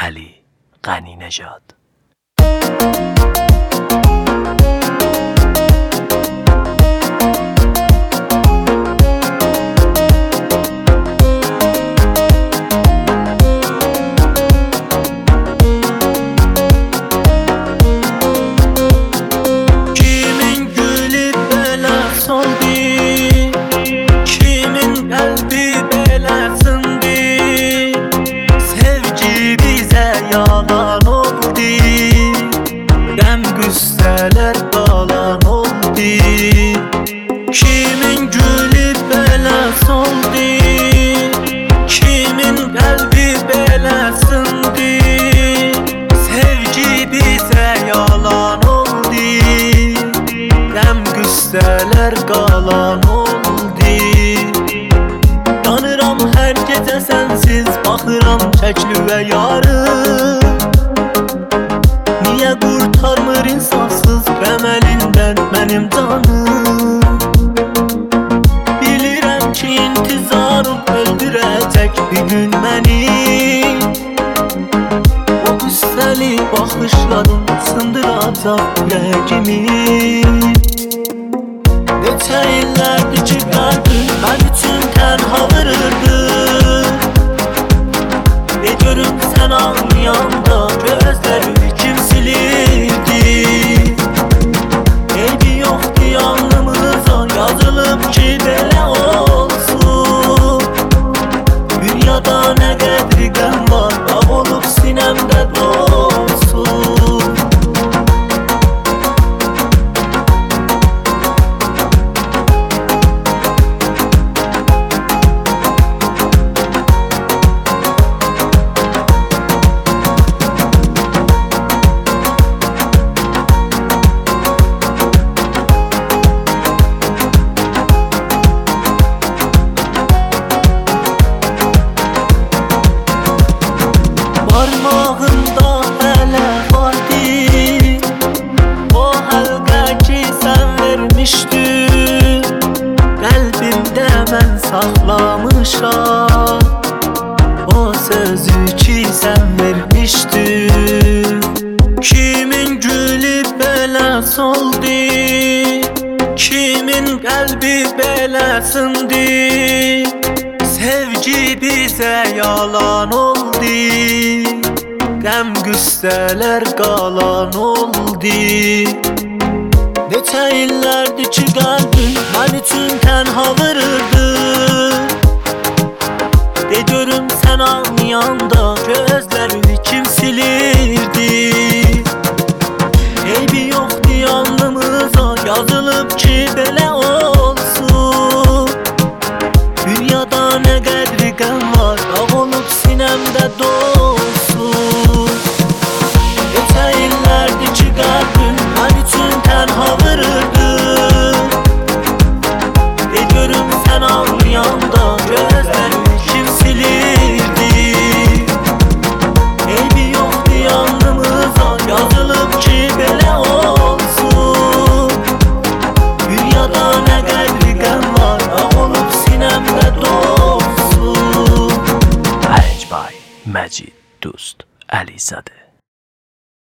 علی غنی نژاد. Yalan oldu, qəm qüssələr qalan oldu. Kimin gülü belə soldu, kimin qəlbi belə sındı. Sevgi bizə yalan oldu, qəm qüssələr qalan oldu. Yanıram hər gecə sənsiz, baxıram şəklüvə yarı. Niyə qurtarmır insafsız qəməlindən mənim canım? Bilirəm ki intizarım öldürəcək bir gün məni. O qüssəli baxışların sındıracaq ürəyimi. Neçə illərdir ki qəlbim mən üçün tənha vırırdı. Ne görüm sən ağlayanda gözlərimi kim silirdi? Eybi yoxdu yanımıza, yazılıb ki belə olsun. Dünyada nə qədri qəm var, dağ olub sinəmdə dolsun. Parmağında hələ vardı o həlqə ki sən vermişdin. Qəlbimdə mən saxlamışam o sözü ki sən vermişdin. Kimin gülü belə soldu, kimin qəlbi belə sındı. Sevgi bizə yalan oldu, qəm qüssələr qalan oldu. Neçə illərdir ki qəlbim mən üçün tənha vırırdı. De görüm sən ağlayanda gözlərini kim silirdi? Eybi yoxdu yanımıza, yazılıb ki belə olsun. Dünyada nə qədri qəm var, dağ olub sinəmdə dolsun. Neçə illərdir ki qəlbim mən üçün tənha vırırdı. De görüm sən ağlayanda gözlərimi kim silirdi? Eybi yoxdu yanımıza, yazılıb ki belə olsun. Dünyada nə qədri qəm var, dağ olub sinəmdə dolsun. Arrange by Majid Dost Alizade.